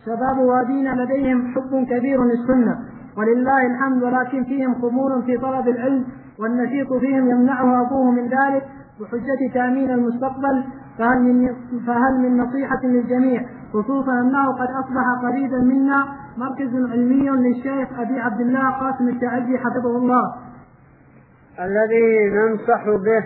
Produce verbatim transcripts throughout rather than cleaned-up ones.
شباب وادينا لديهم حب كبير للسنة ولله الحمد، ولكن فيهم خمول في طلب العلم، والنشيط فيهم يمنعه أبوه من ذلك بحجة تأمين المستقبل. فهل من, فهل من نصيحة للجميع، خصوصا أنه قد أصبح قريبا منا مركز علمي للشيخ أبي عبد الله قاسم التعزي حفظه الله؟ الذي ننصح به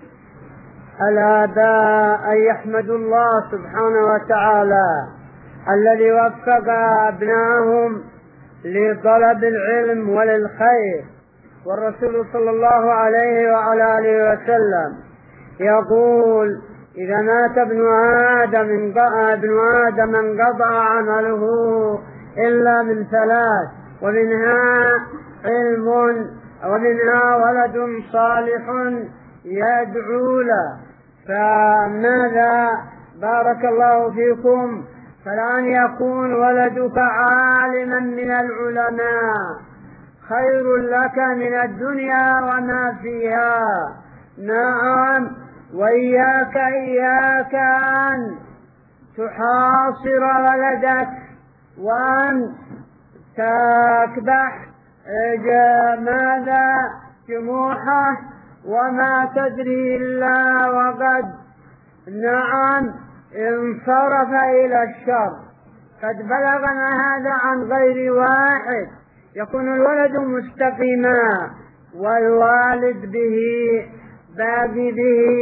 الآباء أن يحمدوا الله سبحانه وتعالى الذي وفق أبنائهم لطلب العلم وللخير. والرسول صلى الله عليه وعلى آله وسلم يقول: إذا مات ابن آدم ابن آدم انقطع عمله إلا من ثلاث، ومنها علم ومنها ولد صالح يدعو له. فماذا بارك الله فيكم فلأن يكون ولدك عالما من العلماء خير لك من الدنيا وما فيها. نعم، وإياك إياك أن تحاصر ولدك وأن تكبح ماذا جموحه وما تدري إلا وقد نعم انصرف إلى الشر. قد بلغنا هذا عن غير واحد. يكون الولد مستقيما والوالد به باقي به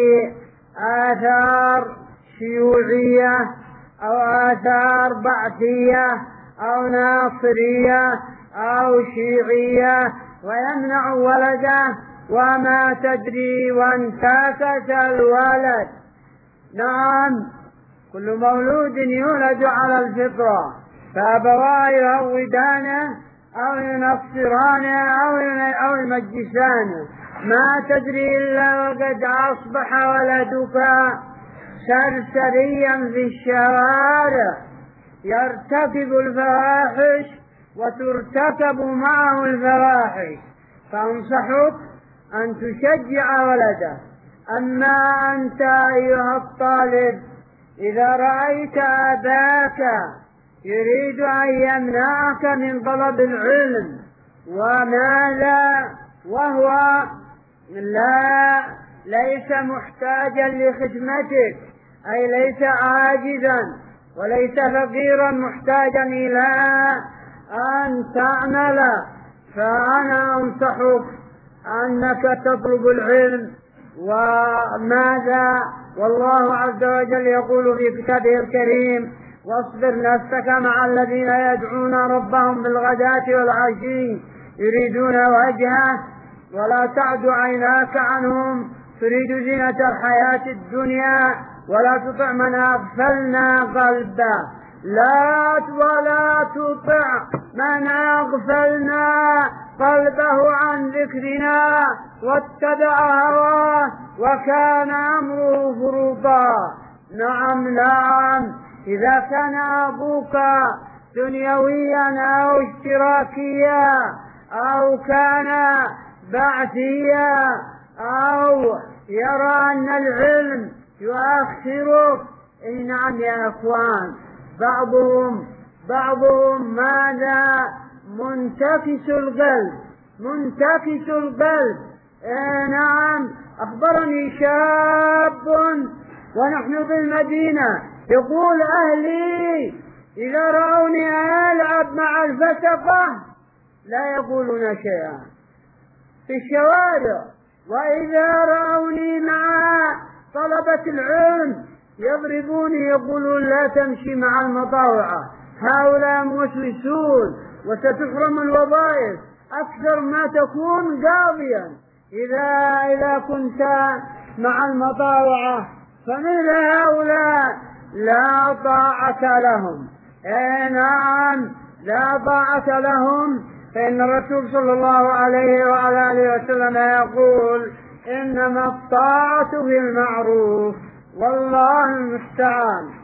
آثار شيوعية أو آثار بعثية أو ناصرية أو شيعية، ويمنع ولده وما تدري وانتكس الولد. نعم، كل مولود يولد على الفطرة، فأبواه يهودانه أو ينصرانه أو يمجسانه. ما تدري إلا وقد أصبح ولدك سرسريا في الشوارع يرتكب الفواحش وترتكب معه الفواحش. فأنصحك أن تشجع ولدك. أما أنت أيها الطالب، إذا رأيت أباك يريد أن يمنعك من طلب العلم وماذا وهو لا ليس محتاجا لخدمتك، أي ليس عاجزا وليس فقيرا محتاجا إلى أن تعمل، فأنا أنصحك أنك تطلب العلم. وماذا والله عز وجل يقول في كتابه الكريم: واصبر نفسك مع الذين يدعون ربهم بالغداة والعشي يريدون وجهه ولا تعد عيناك عنهم تريد زينة الحياة الدنيا ولا تطع من أغفلنا قلبه لا ولا تطع من أغفلنا قلبه عن ذكرنا واتبع هواه وكان أمره فرطا. نعم نعم، إذا كان أبوك دنيويا أو اشتراكيا أو كان بعثيا أو يرى أن العلم يؤخرك، إن نعم يا أخوان، بعضهم بعضهم ماذا منتكس القلب منتكس القلب. إيه نعم، أخبرني شاب ونحن بالمدينة يقول: أهلي إذا رأوني ألعب مع الفسقة لا يقولون شيئا في الشوارع، وإذا رأوني مع طلبة العلم يضربوني يقولون لا تمشي مع المطاوعة، هؤلاء موسوسون وستحرم الوظائف أكثر ما تكون قاضيا إذا إذا كنت مع المطاوعة. فمثل هؤلاء لا طاعة لهم. إيه نعم، لا طاعة لهم، فإن الرسول صلى الله عليه وعلى آله وسلم يقول: إنما الطاعة في المعروف، والله المستعان.